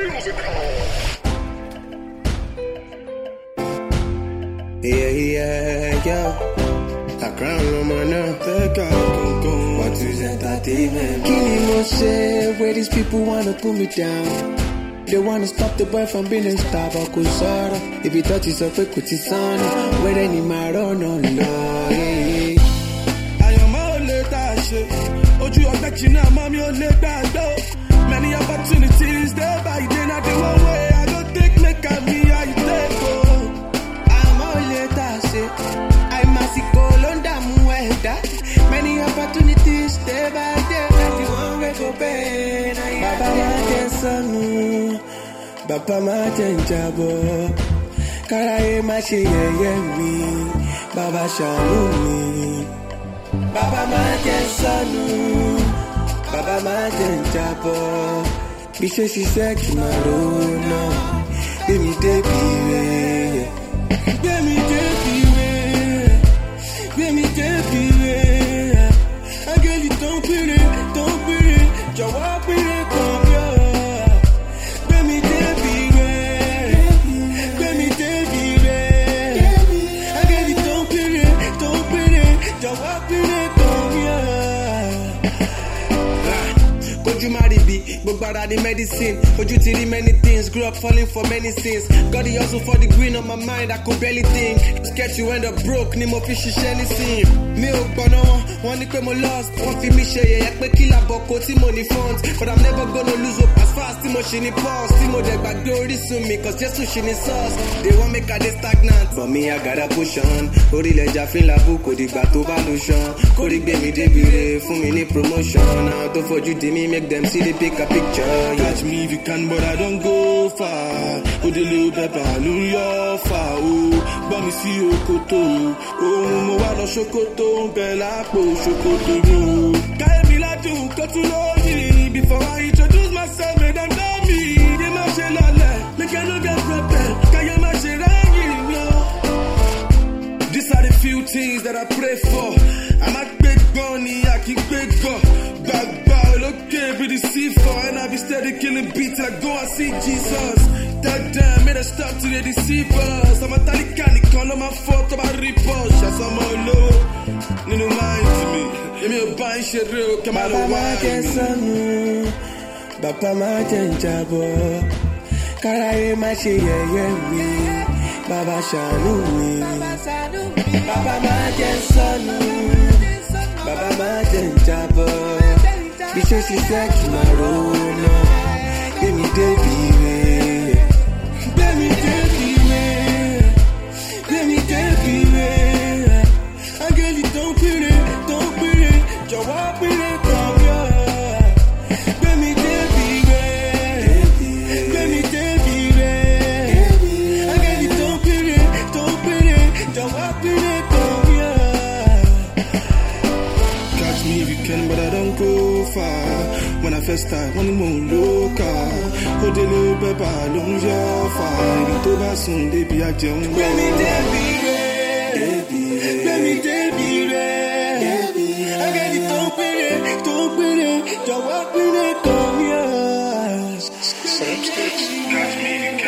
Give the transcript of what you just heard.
I crown on my neck, take out, go. What is entertainment? Killing no say, where these people wanna put me down. They wanna stop the boy from being a star, but could sorrow. If he touches a fake with his son, where any matter, no, no, yeah. I am all that shit. Oh, you are that you know, mommy, you're let that go. Many opportunities, day by day, not the one way. I don't think, make up me, how you take, oh. I'm all that shit. I'm a sickle on that muerta. Many opportunities, day by day, not the one way for pain. Baba, my son. Baba ma jabo, karaye ma ṣe yẹ̀yẹ́ mi, Baba ṣàánú mi. Baba ma jẹ sọnù, Baba ma jẹ jabo, bí ṣe ṣiṣẹ́ kí n máa rówó náà, gbé mi débi rẹ̀, gbé mi débi rẹ̀, gbé mi débi rẹ̀, áńgẹ́lì tó ń péré, jọ̀wọ́ péré kan bí ọ̀. But the medicine, you see many things, grew up falling for many sins. Got the hustle for the green on my mind, I could barely think. Scared you end up broke, ni mo fi ṣiṣẹ́ nísìn. Mi ò gbọ́nà wọn ní pé mo lost. Wọ́n fi mi ṣe yẹ̀yẹ́ pé kí làbọ̀kọ̀ tí mo ní funds. But I'm never gonna lose hope as fast tí mo ṣe ní pulse. Tí mo dẹ̀ gbàgbé orísun mi, cause Jésù ṣe ní sauce. They won't make I dey stagnant, but me I gotta push on. Orílẹ̀ èjà fi ń labú kò dìgbà tó bá lu ṣan. Kórìí gbé mi débi re fún mi ní promotion. Àwọn tó fojú di mi make them see the bigger picture. Catch me if you can, but I don't go far. Oh, the little pepper, New far. Oh, but me see Okoto. Oh, mo wa no Sokoto, Bella po Sokoto mo. Kaya mi la do, go to know me. Before I introduce myself, make them know me. They ma say lale, make I no get problem. Kaya ma say rangi, yo. These are the few things that I pray for. I'm a big bunny, I keep big go. Back okay, be the C4, and I be steady killing beats. I go and see Jesus. That damn, made a stop to the deceivers. I'm a Talikani, call on my fault about repulse. Yes, I'm all low. No mind to me. Give me a bind, shit real. Come out of wine. Baba ma jabo, karaye ma ṣe yẹ̀yẹ́ mi, Baba ṣàánú mi. Baba ma jẹ sọnù, Baba ma jabo. Bí ṣe ṣiṣẹ́ kí n máa rówó náà, gbé mi débi rẹ̀, gbé mi débi rẹ̀, gbé mi débi rẹ̀. Áńgẹ́lì tó ń péré, jọ̀wọ́ péré kan bí ọ̀. Gbé mi débi rẹ̀, gbé mi débi rẹ̀. Áńgẹ́lì tó ń péré, jọ̀wọ́ péré kan bí ọ̀. Catch me if you can, but I don't go far. When I first start, one more local. Oh, the little pepper, long far. Ibi tó bá sùn débi àjẹun gbọ́. Gbẹ̀mí débi rẹ̀, gbẹ̀mí débi rẹ̀. Áńgẹ́lì tó ń péré, jọ̀wọ́ péré kan yá. Catch me if you